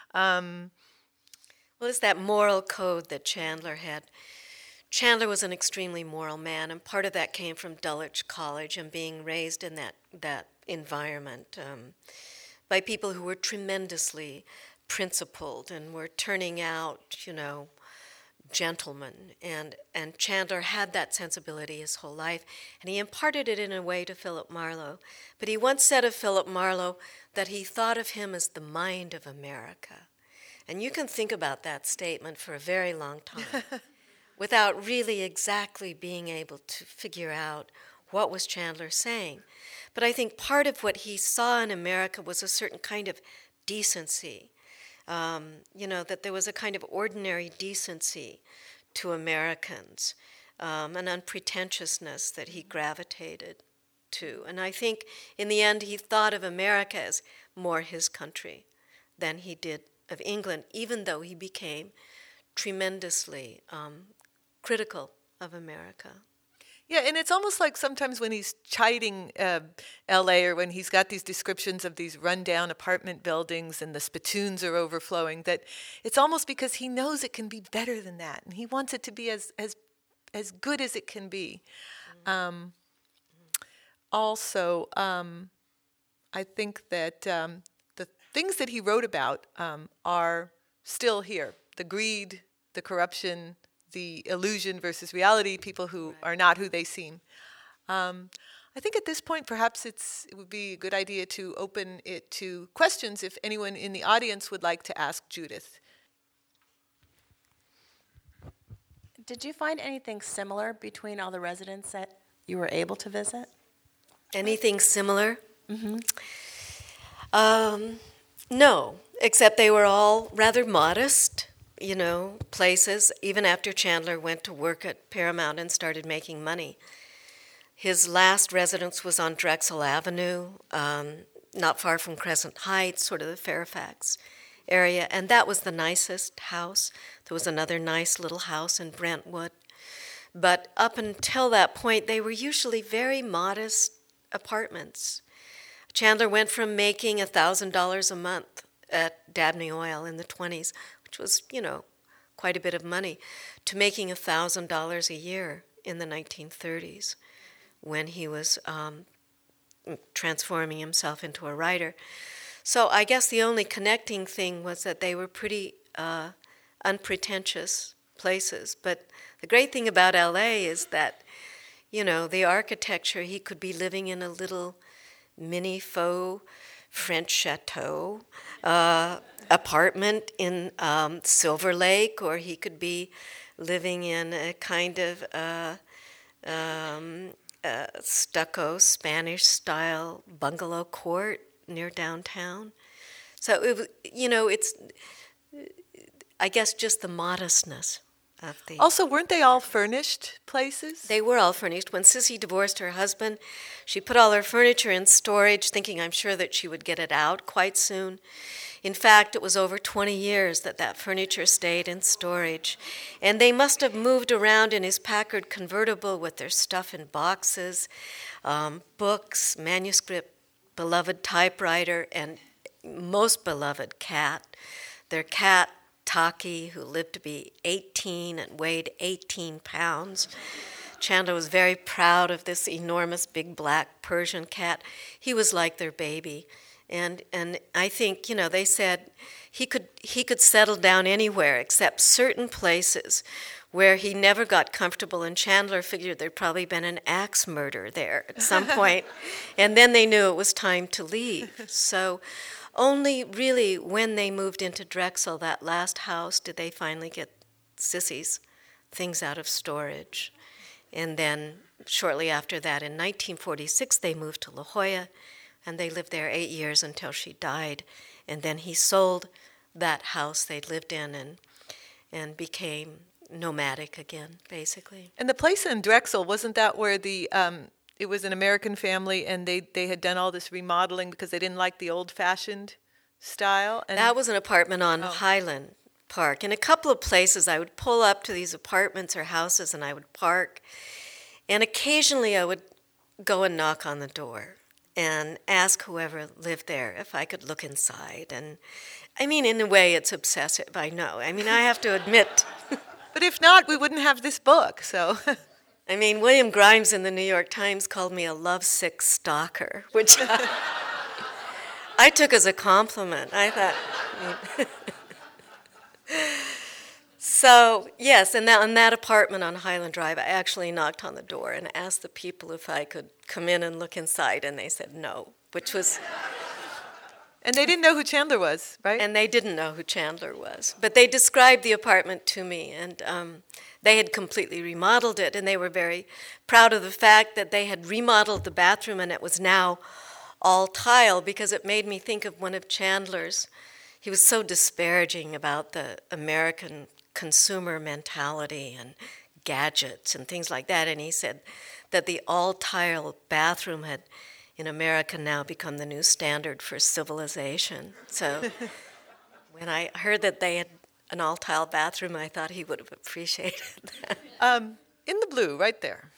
well, it's that moral code that Chandler had. Chandler was an extremely moral man, and part of that came from Dulwich College and being raised in that environment by people who were tremendously principled and were turning out, gentlemen. And Chandler had that sensibility his whole life, and he imparted it in a way to Philip Marlowe. But he once said of Philip Marlowe that he thought of him as the mind of America. And you can think about that statement for a very long time without really exactly being able to figure out what was Chandler saying. But I think part of what he saw in America was a certain kind of decency, that there was a kind of ordinary decency to Americans, an unpretentiousness that he gravitated to. And I think in the end he thought of America as more his country than he did of England, even though he became tremendously critical of America. Yeah, and it's almost like sometimes when he's chiding L.A. or when he's got these descriptions of these rundown apartment buildings and the spittoons are overflowing, that it's almost because he knows it can be better than that, and he wants it to be as good as it can be. Mm-hmm. Also, I think that the things that he wrote about are still here. The greed, the corruption, the illusion versus reality, people who are not who they seem. I think at this point, perhaps it would be a good idea to open it to questions if anyone in the audience would like to ask Judith. Did you find anything similar between all the residents that you were able to visit? Anything similar? Mm-hmm. No, except they were all rather modest, places, even after Chandler went to work at Paramount and started making money. His last residence was on Drexel Avenue, not far from Crescent Heights, sort of the Fairfax area, and that was the nicest house. There was another nice little house in Brentwood. But up until that point, they were usually very modest apartments. Chandler went from making $1,000 a month at Dabney Oil in the 1920s, which was, quite a bit of money, to making $1,000 a year in the 1930s when he was transforming himself into a writer. So I guess the only connecting thing was that they were pretty unpretentious places. But the great thing about L.A. is that, the architecture, he could be living in a little mini faux French chateau apartment in Silver Lake, or he could be living in a kind of stucco Spanish-style bungalow court near downtown. So it's I guess just the modestness of the. Also, weren't they all furnished places? They were all furnished. When Sissy divorced her husband, she put all her furniture in storage, thinking, I'm sure, that she would get it out quite soon. In fact, it was over 20 years that furniture stayed in storage. And they must have moved around in his Packard convertible with their stuff in boxes, books, manuscript, beloved typewriter, and most beloved cat. Their cat, Taki, who lived to be 18 and weighed 18 pounds. Chandler was very proud of this enormous big black Persian cat. He was like their baby. And I think, they said he could settle down anywhere except certain places where he never got comfortable, and Chandler figured there'd probably been an axe murder there at some point. And then they knew it was time to leave. So only really when they moved into Drexel, that last house, did they finally get Sissy's things out of storage. And then shortly after that, in 1946, they moved to La Jolla, and they lived there 8 years until she died. And then he sold that house they'd lived in and became nomadic again, basically. And the place in Drexel, wasn't that where it was an American family and they had done all this remodeling because they didn't like the old-fashioned style? And that was an apartment on Highland Park. In a couple of places, I would pull up to these apartments or houses and I would park. And occasionally I would go and knock on the door and ask whoever lived there if I could look inside. And I mean, in a way, it's obsessive, I know. I mean, I have to admit. But if not, we wouldn't have this book, so. I mean, William Grimes in the New York Times called me a lovesick stalker, which I took as a compliment. I thought. So, yes, and in that apartment on Highland Drive, I actually knocked on the door and asked the people if I could come in and look inside, and they said no, which was... And they didn't know who Chandler was, right? And they didn't know who Chandler was. But they described the apartment to me, and they had completely remodeled it, and they were very proud of the fact that they had remodeled the bathroom, and it was now all tile, because it made me think of one of Chandler's. He was so disparaging about the American consumer mentality and gadgets and things like that, and he said that the all-tile bathroom had, in America, now become the new standard for civilization. So when I heard that they had an all-tile bathroom, I thought he would have appreciated that. In the blue, right there.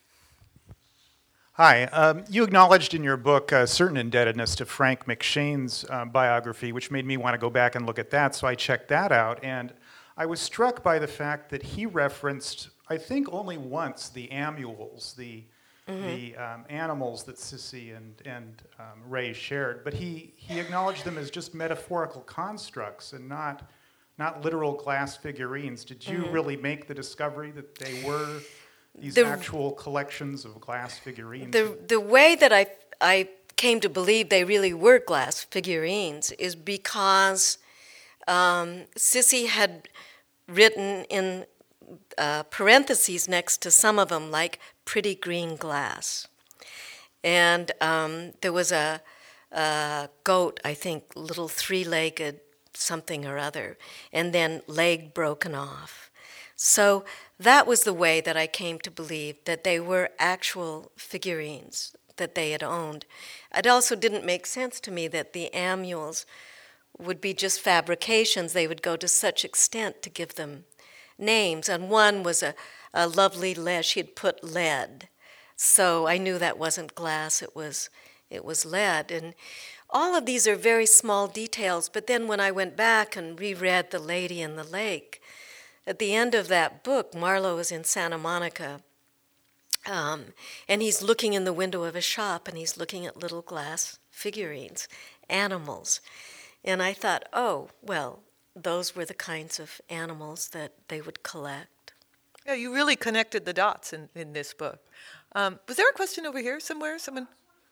Hi. You acknowledged in your book a certain indebtedness to Frank McShane's biography, which made me want to go back and look at that, so I checked that out. And I was struck by the fact that he referenced, I think only once, the ammules, the animals that Sissy and Ray shared, but he acknowledged them as just metaphorical constructs and not literal glass figurines. Did you really make the discovery that they were these actual collections of glass figurines? The way that I came to believe they really were glass figurines is because Sissy had written in parentheses next to some of them, like pretty green glass. And there was a goat, I think, little three-legged something or other, and then leg broken off. So that was the way that I came to believe that they were actual figurines that they had owned. It also didn't make sense to me that the ammules would be just fabrications. They would go to such extent to give them names. And one was a lovely lead. She had put lead. So I knew that wasn't glass, it was lead. And all of these are very small details, but then when I went back and reread The Lady in the Lake, at the end of that book, Marlowe is in Santa Monica, and he's looking in the window of a shop, and he's looking at little glass figurines, animals. And I thought, oh, well, those were the kinds of animals that they would collect. Yeah, you really connected the dots in this book. Was there a question over here somewhere? Someone?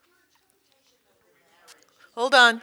Hold on.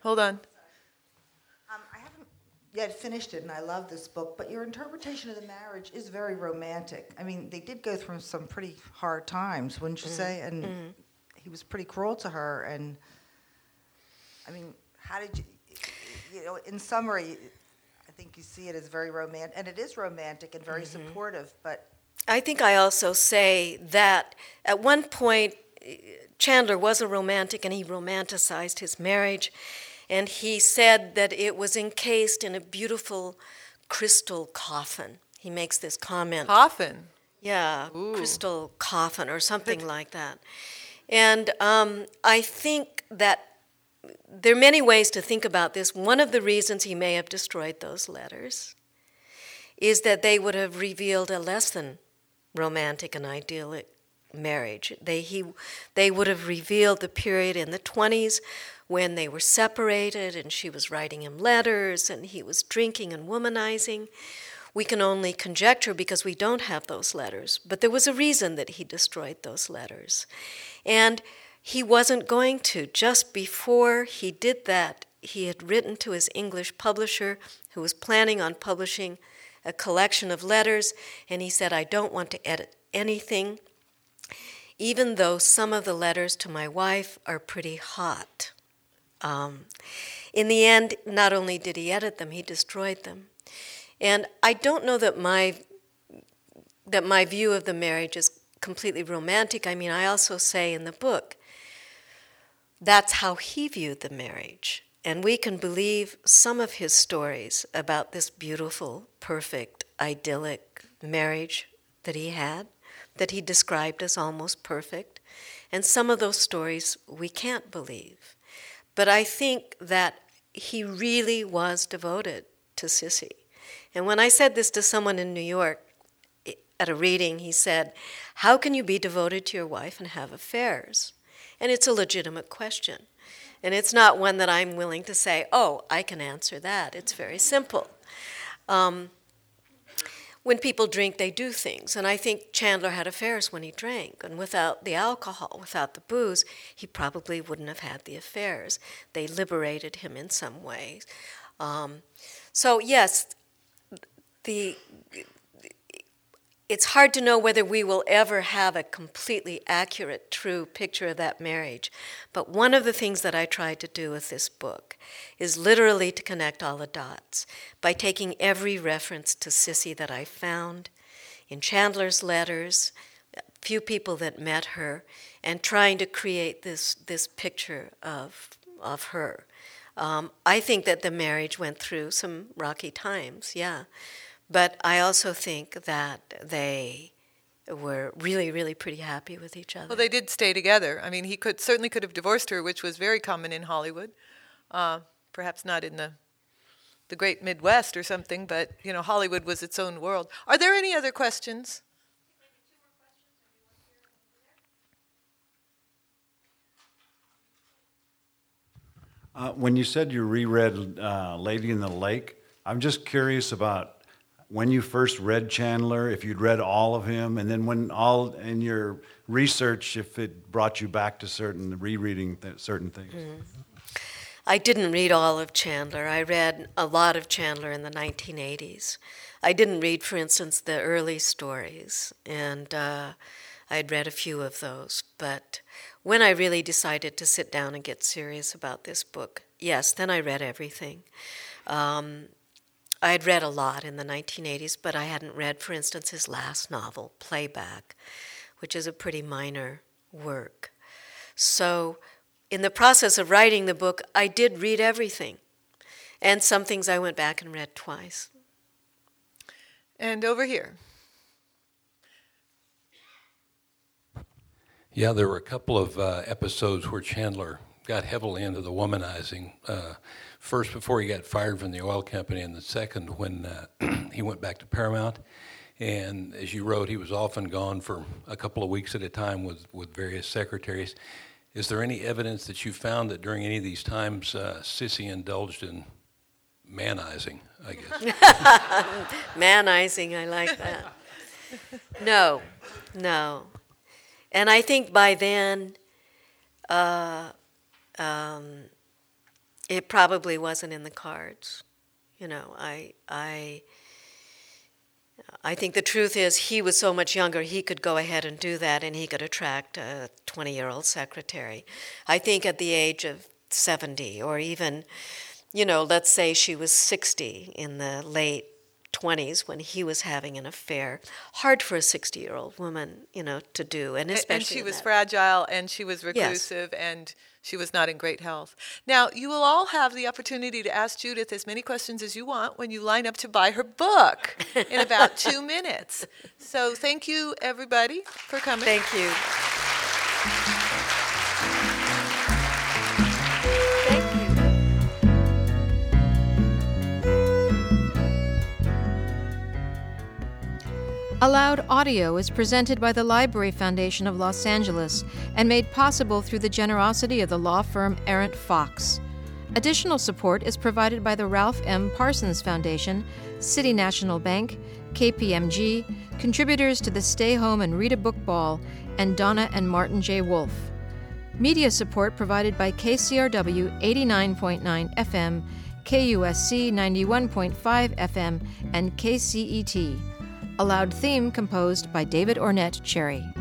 I haven't yet finished it, and I love this book, but your interpretation of the marriage is very romantic. I mean, they did go through some pretty hard times, wouldn't you say? And he was pretty cruel to her, and, I mean, how did you know, in summary, I think you see it as very romantic, and it is romantic and very supportive, but... I think I also say that at one point, Chandler was a romantic, and he romanticized his marriage, and he said that it was encased in a beautiful crystal coffin. He makes this comment. Coffin? Yeah, Ooh. Crystal coffin or something like that. And I think that there are many ways to think about this. One of the reasons he may have destroyed those letters is that they would have revealed a less than romantic and idyllic marriage. They would have revealed the period in the 20s when they were separated and she was writing him letters and he was drinking and womanizing. We can only conjecture because we don't have those letters. But there was a reason that he destroyed those letters. And he wasn't going to. Just before he did that, he had written to his English publisher who was planning on publishing a collection of letters, and he said, I don't want to edit anything, even though some of the letters to my wife are pretty hot. In the end, not only did he edit them, he destroyed them. And I don't know that my view of the marriage is completely romantic. I mean, I also say in the book, that's how he viewed the marriage. And we can believe some of his stories about this beautiful, perfect, idyllic marriage that he had, that he described as almost perfect. And some of those stories we can't believe. But I think that he really was devoted to Cissy. And when I said this to someone in New York at a reading, he said, "How can you be devoted to your wife and have affairs?" And it's a legitimate question. And it's not one that I'm willing to say, oh, I can answer that. It's very simple. When people drink, they do things. And I think Chandler had affairs when he drank. And without the alcohol, without the booze, he probably wouldn't have had the affairs. They liberated him in some ways. So yes, it's hard to know whether we will ever have a completely accurate, true picture of that marriage. But one of the things that I tried to do with this book is literally to connect all the dots by taking every reference to Cissy that I found in Chandler's letters, a few people that met her, and trying to create this picture of her. I think that the marriage went through some rocky times, yeah. But I also think that they were really, really pretty happy with each other. Well, they did stay together. I mean, he certainly could have divorced her, which was very common in Hollywood. Perhaps not in the great Midwest or something, but, Hollywood was its own world. Are there any other questions? When you said you reread Lady in the Lake, I'm just curious about when you first read Chandler, if you'd read all of him, and then when all in your research, if it brought you back to rereading certain things. Mm. I didn't read all of Chandler. I read a lot of Chandler in the 1980s. I didn't read, for instance, the early stories, and I'd read a few of those. But when I really decided to sit down and get serious about this book, yes, then I read everything. I'd read a lot in the 1980s, but I hadn't read, for instance, his last novel, Playback, which is a pretty minor work. So in the process of writing the book, I did read everything. And some things I went back and read twice. And over here. Yeah, there were a couple of episodes where Chandler got heavily into the womanizing. First, before he got fired from the oil company, and the second, when he went back to Paramount. And as you wrote, he was often gone for a couple of weeks at a time with various secretaries. Is there any evidence that you found that during any of these times, Cissy indulged in manizing, I guess? Manizing, I like that. No. And I think by then, it probably wasn't in the cards. I think the truth is he was so much younger, he could go ahead and do that, and he could attract a 20-year-old secretary. I think at the age of 70, or even, let's say she was 60 in the late 20s when he was having an affair. Hard for a 60-year-old woman, to do, and especially. And she was fragile, and she was reclusive, yes. And she was not in great health. Now, you will all have the opportunity to ask Judith as many questions as you want when you line up to buy her book in about 2 minutes. So thank you, everybody, for coming. Thank you. Aloud Audio is presented by the Library Foundation of Los Angeles and made possible through the generosity of the law firm Arent Fox. Additional support is provided by the Ralph M. Parsons Foundation, City National Bank, KPMG, contributors to the Stay Home and Read a Book Ball, and Donna and Martin J. Wolf. Media support provided by KCRW 89.9 FM, KUSC 91.5 FM, and KCET. A Loud theme composed by David Ornette Cherry.